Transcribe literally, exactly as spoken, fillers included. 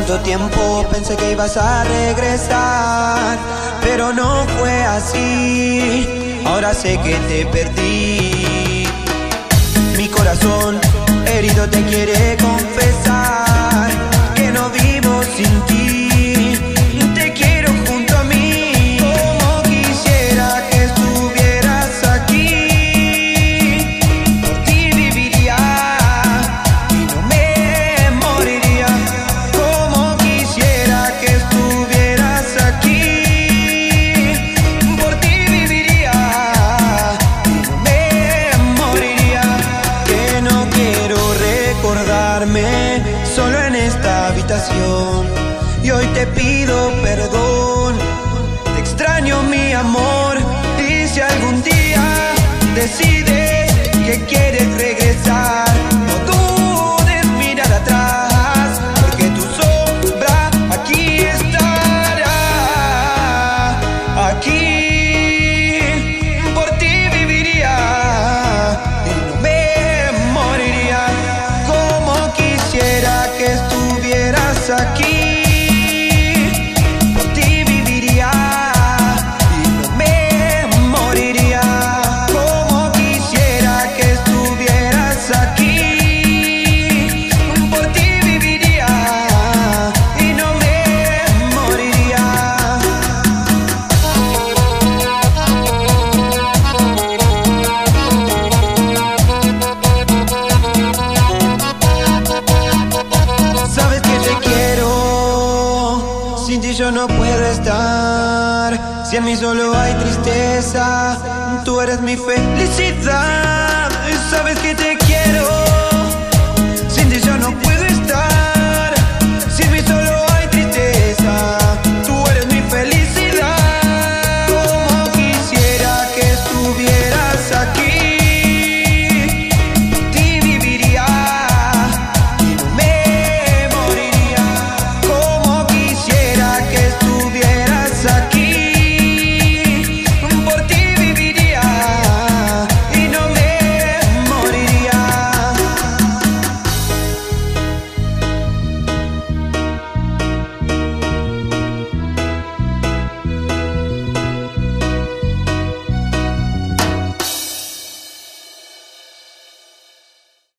tanto tiempo pensé que ibas a regresar, pero no fue así. Ahora sé que te perdí. Mi corazón herido te quiere confesar que no vivo sin ti. Te quiero junto a mí, como quisiera que estuvieras aquí. Por ti viviría y no me moriría. Como quisiera que estuvieras aquí. Por ti viviría y no me moriría. Que no quiero recordarme solo en esta habitación. Y hoy te pido perdón. Te extraño, mi amor. Y si algún día decides que quieres regresar, no dudes mirar atrás, porque tu sombra aquí estará. Aquí por ti viviría y no me moriría. Como quisiera que estuvieras aquí. Sin ti yo no puedo estar. Si en mí solo hay tristeza, tú eres mi felicidad. Sabes que te quiero.